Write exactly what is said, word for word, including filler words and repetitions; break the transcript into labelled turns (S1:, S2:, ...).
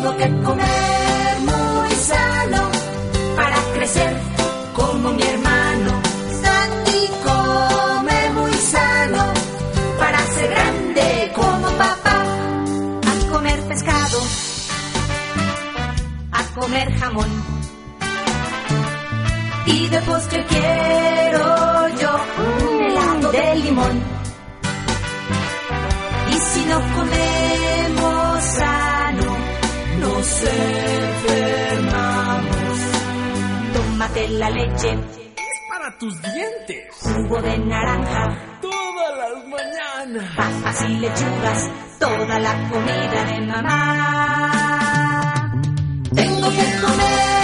S1: Tengo que comer muy sano para crecer como mi hermano. Santi come muy sano para ser grande como papá. A comer pescado, a comer jamón, y de postre quiero yo un helado de limón. Y si no comemos sano, nos enfermamos. Tómate la leche,
S2: es para tus dientes.
S1: Jugo de naranja,
S2: todas las mañanas.
S1: Papas y lechugas, toda la comida de mamá. Tengo que comer